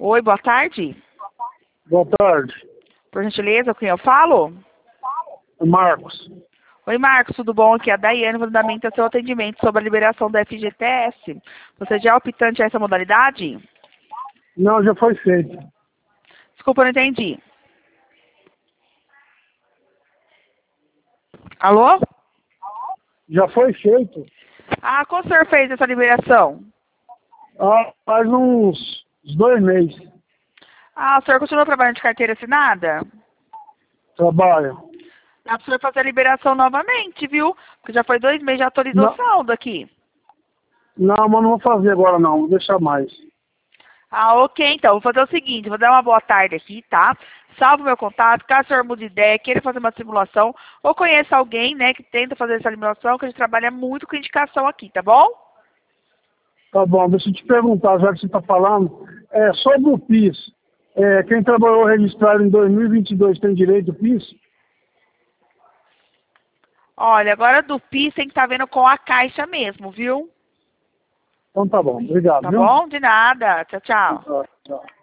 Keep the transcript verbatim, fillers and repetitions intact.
Oi, boa tarde. Boa tarde. Por gentileza, com quem eu falo? Marcos. Oi, Marcos, tudo bom? Aqui é a Daiane, fundamenta seu atendimento sobre a liberação da F G T S. Você já é optante a essa modalidade? Não, já foi feito. Desculpa, eu não entendi. Alô? Já foi feito. Ah, quando o senhor fez essa liberação? Ah, faz uns dois meses. Ah, o senhor continua trabalhando de carteira assinada? Trabalho. Dá para o senhor fazer a liberação novamente, viu? Porque já foi dois meses, já atualizou o Não, saldo aqui. não, mas não vou fazer agora não. Vou deixar mais. Ah, ok, então. Vou fazer o seguinte, vou dar uma boa tarde aqui, tá? Salvo meu contato, caso o senhor mude de ideia, queira fazer uma simulação, ou conheça alguém, né, que tenta fazer essa simulação, que a gente trabalha muito com indicação aqui, tá bom? Tá bom, deixa eu te perguntar, já que você está falando, é, sobre o PIS. É, quem trabalhou registrado em dois mil e vinte e dois tem direito ao PIS? Olha, agora do PIS tem que estar vendo com a Caixa mesmo, viu? Então tá bom, obrigado. Tá Viu? bom? De nada. Tchau, tchau. Tchau, tchau.